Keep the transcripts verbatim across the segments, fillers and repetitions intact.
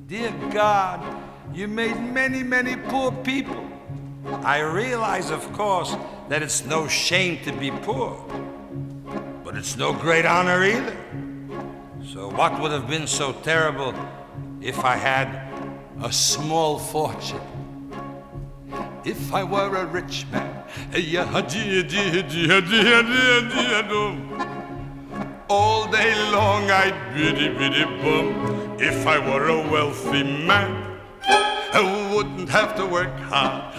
Dear God, you made many, many poor people. I realize, of course, that it's no shame to be poor, but it's no great honor either. So what would have been so terrible if I had a small fortune? If I were a rich man, all day long I'd biddy biddy bum. If I were a wealthy man, I wouldn't have to work hard.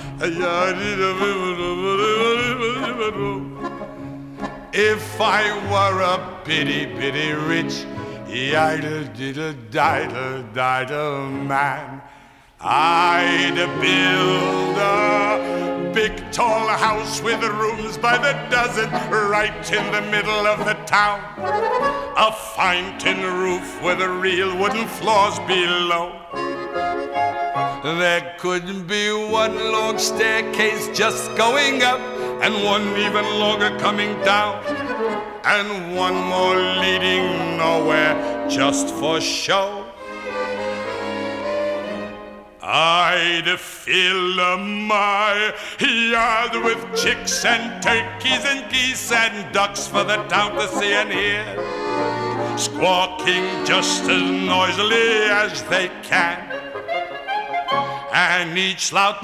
If I were a bitty bitty rich, idle diddle diddle diddle man, I'd build a big tall house with rooms by the dozen right in the middle of the town. A fine tin roof with real wooden floors below. There could be one long staircase just going up, and one even longer coming down, and one more leading nowhere just for show. I'd fill my yard with chicks and turkeys and geese and ducks for the town to see and hear, squawking just as noisily as they can. And each loud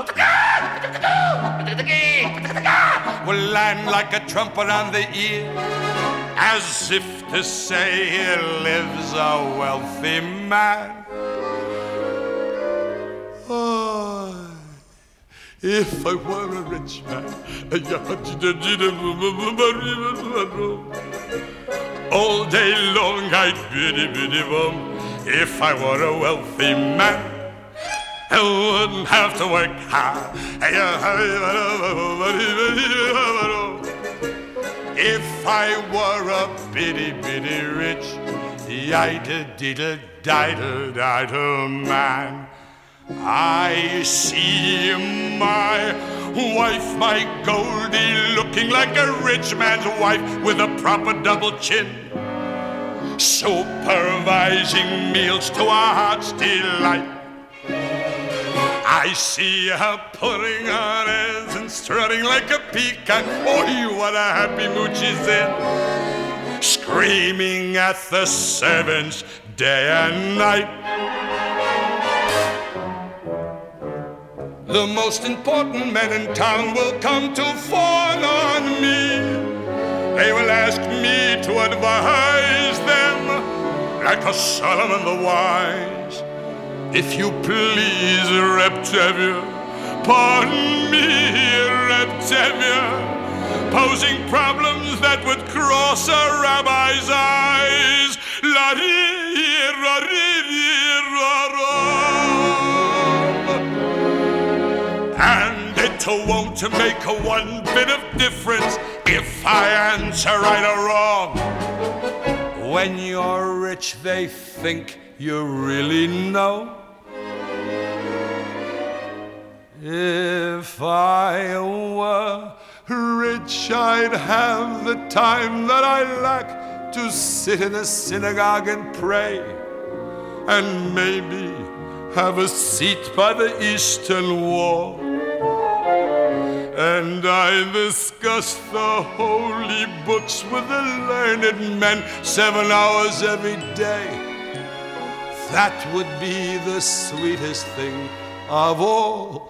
will land like a trumpet on the ear, as if to say, here lives a wealthy man. Oh, if I were a rich man, all day long I'd biddy biddy bum. If I were a wealthy man, I wouldn't have to work hard. If I were a bitty bitty rich, yidle diddle diddle diddle man, I see my wife, my Goldie, looking like a rich man's wife with a proper double chin, supervising meals to our heart's delight. I see her putting on airs and strutting like a peacock. Oh, what a happy mood she's in, screaming at the servants day and night. The most important men in town will come to fawn on me. They will ask me to advise them like a Solomon the wise. If you please, Reptavia, pardon me, Reptavia, posing problems that would cross a rabbi's eyes. La ri ra ri ri ra ra. And it won't make a one bit of difference if I answer right or wrong. When you're rich, they think you really know. If I were rich, I'd have the time that I lack to sit in a synagogue and pray, and maybe have a seat by the eastern wall. And I discuss the holy books with the learned men seven hours every day. That would be the sweetest thing of all.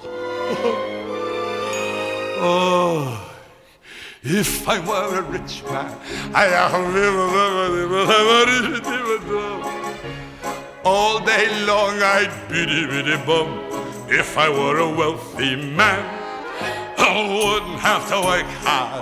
Oh, if I were a rich man, all day long I'd biddy biddy bum. If I were a wealthy man, I wouldn't have to work hard.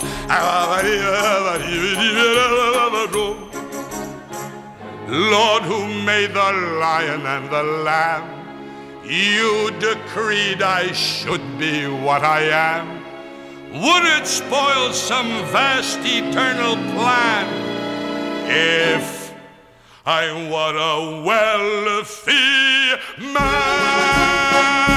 Lord, who made the lion and the lamb, you decreed I should be what I am. Would it spoil some vast eternal plan if I were a wealthy man?